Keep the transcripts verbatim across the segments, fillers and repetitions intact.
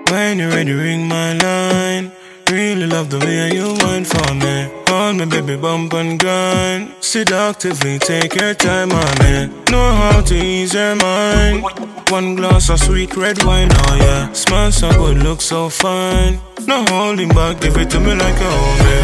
When you're ready, ring my line. Really love the way you whine for me. Hold me, baby, bump and grind. Seductively take your time on me. Know how to ease your mind. One glass of sweet red wine, oh yeah. Smell so good, look so fine. No holding back, give it to me like a homie.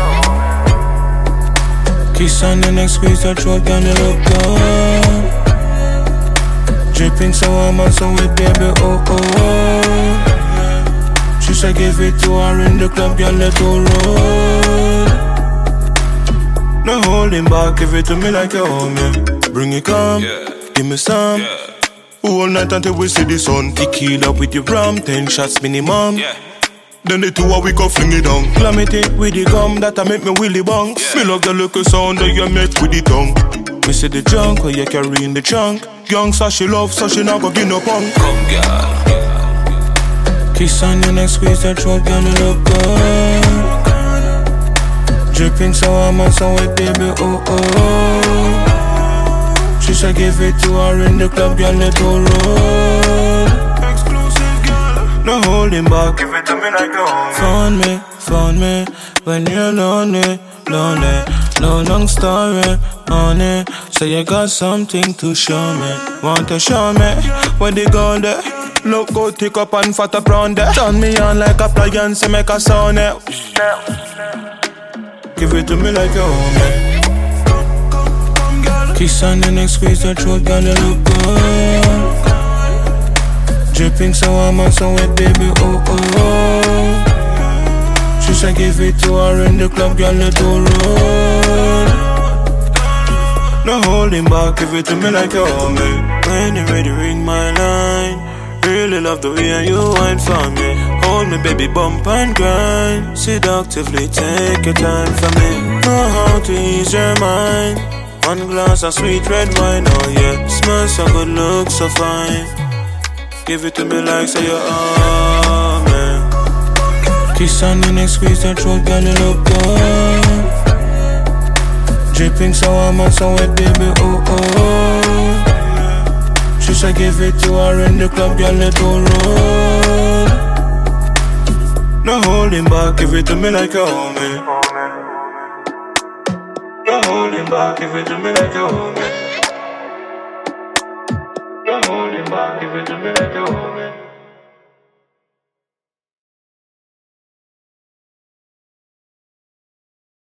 Kiss on the neck, squeeze your throat, girl, you look good. Dripping so warm and so wet, baby, oh oh. She said give it to her in the club, girl, let her roll. No holding back, give it to me like a homie. Bring it come, yeah. Give me some, yeah. All night until we see the sun. Tequila with your rum, ten shots minimum, yeah. Then the two a we go fling it down. Climate it with the gum, that I make me willy bong, yeah. Me love the little sound that you make with the tongue. Me see the junk where you carry in the trunk. Young so she love, so she not go give no punk. Come girl. Kiss on your neck, squeeze your throat, girl, you look good. Dripping so warm and so wet, baby, oh oh. She said give it to her in the club, girl, let her roll. Exclusive, girl. No holding back, give it to me like a homie. Phone me, phone me, when you're lonely, lonely. No long story, on it. So you got something to show me. Want to show me, where they go there. Look good, thick up and fat up round there. Turn me on like appliance and make a sound now. Give it to me like a homie. Kiss on the neck, squeeze your throat, girl, you look good. Dripping so warm and so wet, baby, oh oh. She said give it to her in the club, girl, let her roll. No holding back, give it to me like a homie. When you're ready, ring my line. Really love the way you whine for me. Hold me, baby, bump and grind. Seductively take your time for me. Know how to ease your mind. One glass of sweet red wine, oh yeah. Smell so good, look so fine. Give it to me like say you're all man. Kiss on the neck, squeeze your throat, girl, you look good. Dripping so warm and so wet, baby, oh oh. She said give it to her in the club, girl, let her roll. No holding back, give it to me like a homie. No holding back, give it to me like a homie. No holding back, give it to me like a homie.